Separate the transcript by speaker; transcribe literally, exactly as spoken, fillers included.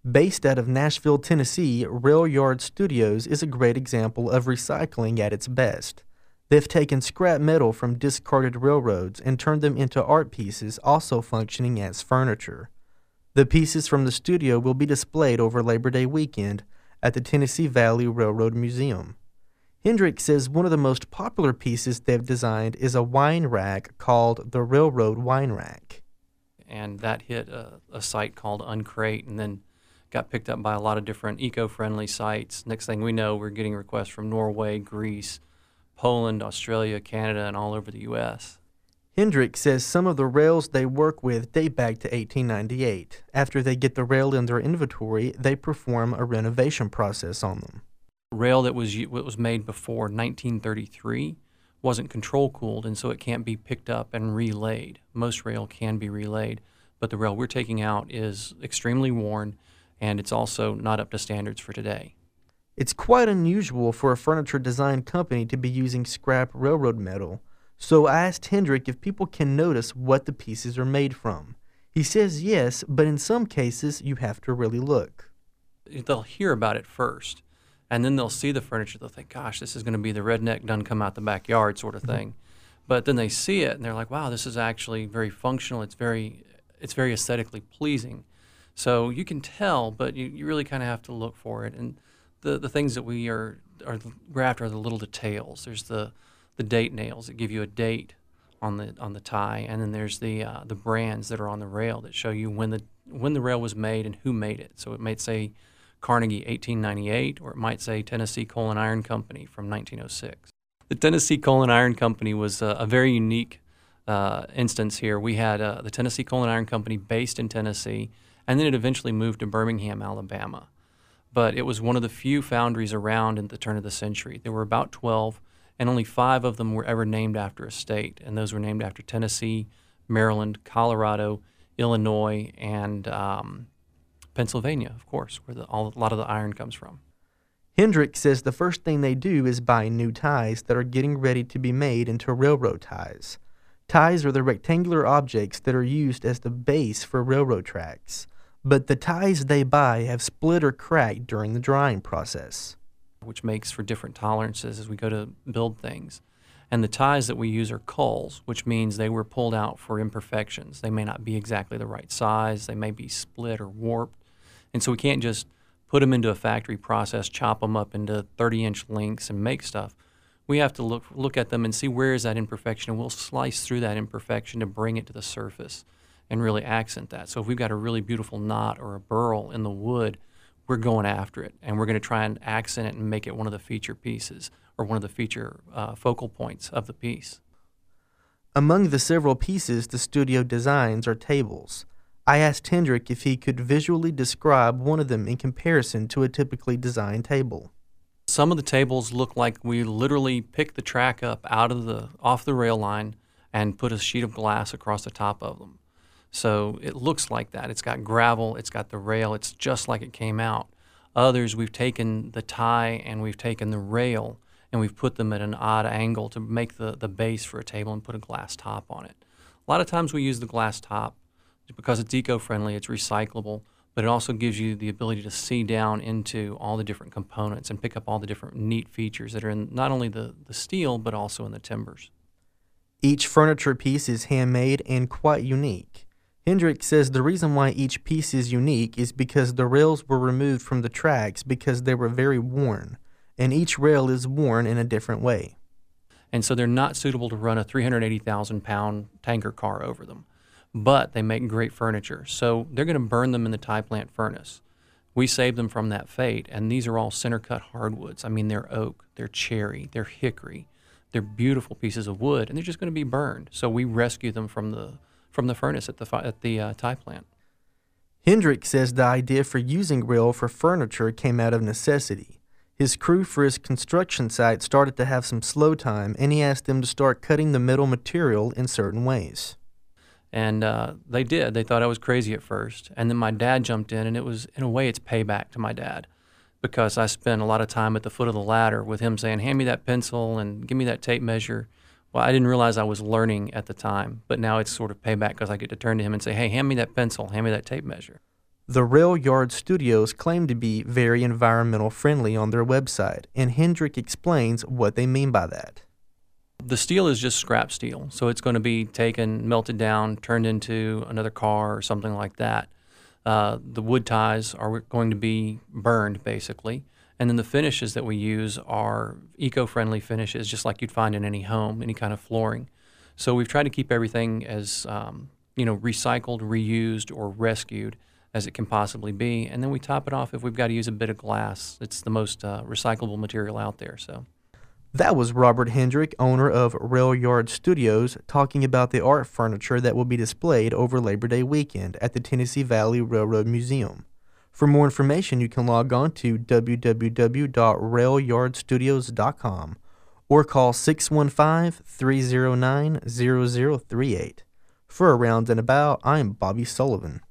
Speaker 1: Based out of Nashville, Tennessee, Rail Yard Studios is a great example of recycling at its best. They've taken scrap metal from discarded railroads and turned them into art pieces, also functioning as furniture. The pieces from the studio will be displayed over Labor Day weekend at the Tennessee Valley Railroad Museum. Hendrick says one of the most popular pieces they've designed is a wine rack called the Railroad Wine Rack.
Speaker 2: And that hit a, a site called Uncrate, and then got picked up by a lot of different eco-friendly sites. Next thing we know, we're getting requests from Norway, Greece, Poland, Australia, Canada, and all over the U S
Speaker 1: Hendrick says some of the rails they work with date back to eighteen ninety-eight. After they get the rail in their inventory, they perform a renovation process on them.
Speaker 2: Rail that was what was made before nineteen thirty-three wasn't control cooled, and so it can't be picked up and relayed. Most rail can be relayed, but the rail we're taking out is extremely worn, and it's also not up to standards for today.
Speaker 1: It's quite unusual for a furniture design company to be using scrap railroad metal, so I asked Hendrick if people can notice what the pieces are made from. He says yes, but in some cases you have to really look.
Speaker 2: They'll hear about it first, and then they'll see the furniture. They'll think, gosh, this is going to be the redneck done come out the backyard sort of thing. Mm-hmm. But then they see it, and they're like, wow, this is actually very functional. It's very, it's very aesthetically pleasing. So you can tell, but you, you really kind of have to look for it. And the, the things that we are, are we're after are the little details. There's the, the date nails that give you a date on the on the tie, and then there's the uh, the brands that are on the rail that show you when the when the rail was made and who made it. So it might say Carnegie eighteen ninety-eight, or it might say Tennessee Coal and Iron Company from nineteen oh six. The Tennessee Coal and Iron Company was a, a very unique uh, instance here. We had uh, the Tennessee Coal and Iron Company based in Tennessee, and then it eventually moved to Birmingham, Alabama. But it was one of the few foundries around at the turn of the century. There were about twelve, and only five of them were ever named after a state, and those were named after Tennessee, Maryland, Colorado, Illinois, and um, Pennsylvania, of course, where the, all, a lot of the iron comes from.
Speaker 1: Hendrick says the first thing they do is buy new ties that are getting ready to be made into railroad ties. Ties are the rectangular objects that are used as the base for railroad tracks, but the ties they buy have split or cracked during the drying process,
Speaker 2: which makes for different tolerances as we go to build things. And the ties that we use are culls, which means they were pulled out for imperfections. They may not be exactly the right size, they may be split or warped, and so we can't just put them into a factory process, chop them up into thirty-inch lengths and make stuff. We have to look look at them and see where is that imperfection, and we'll slice through that imperfection to bring it to the surface and really accent that. So if we've got a really beautiful knot or a burl in the wood, we're going after it, and we're going to try and accent it and make it one of the feature pieces or one of the feature uh, focal points of the piece.
Speaker 1: Among the several pieces the studio designs are tables. I asked Hendrick if he could visually describe one of them in comparison to a typically designed table.
Speaker 2: Some of the tables look like we literally picked the track up out of the off the rail line and put a sheet of glass across the top of them. So it looks like that. It's got gravel, it's got the rail, it's just like it came out. Others, we've taken the tie and we've taken the rail and we've put them at an odd angle to make the, the base for a table and put a glass top on it. A lot of times we use the glass top because it's eco-friendly, it's recyclable, but it also gives you the ability to see down into all the different components and pick up all the different neat features that are in not only the, the steel, but also in the timbers.
Speaker 1: Each furniture piece is handmade and quite unique. Hendrick says the reason why each piece is unique is because the rails were removed from the tracks because they were very worn, and each rail is worn in a different way.
Speaker 2: And so they're not suitable to run a three hundred eighty thousand pound tanker car over them, but they make great furniture. So they're going to burn them in the tie plant furnace. We saved them from that fate, and these are all center-cut hardwoods. I mean, they're oak, they're cherry, they're hickory. They're beautiful pieces of wood, and they're just going to be burned. So we rescue them from the from the furnace at the at the uh, tie plant.
Speaker 1: Hendrick says the idea for using rail for furniture came out of necessity. His crew for his construction site started to have some slow time, and he asked them to start cutting the metal material in certain ways.
Speaker 2: And uh, they did. They thought I was crazy at first, and then my dad jumped in, and it was, in a way, it's payback to my dad, because I spent a lot of time at the foot of the ladder with him saying, hand me that pencil and give me that tape measure. Well, I didn't realize I was learning at the time, but now it's sort of payback because I get to turn to him and say, hey, hand me that pencil, hand me that tape measure.
Speaker 1: The Rail Yard Studios claim to be very environmental friendly on their website, and Hendrick explains what they mean by that.
Speaker 2: The steel is just scrap steel, so it's going to be taken, melted down, turned into another car or something like that. Uh, the wood ties are going to be burned, basically, and then the finishes that we use are eco-friendly finishes, just like you'd find in any home, any kind of flooring. So we've tried to keep everything as um, you know, recycled, reused, or rescued as it can possibly be, and then we top it off if we've got to use a bit of glass. It's the most uh, recyclable material out there. So.
Speaker 1: That was Robert Hendrick, owner of Rail Yard Studios, talking about the art furniture that will be displayed over Labor Day weekend at the Tennessee Valley Railroad Museum. For more information, you can log on to w w w dot rail yard studios dot com or call six one five, three zero nine, zero zero three eight. For Around and About, I'm Bobby Sullivan.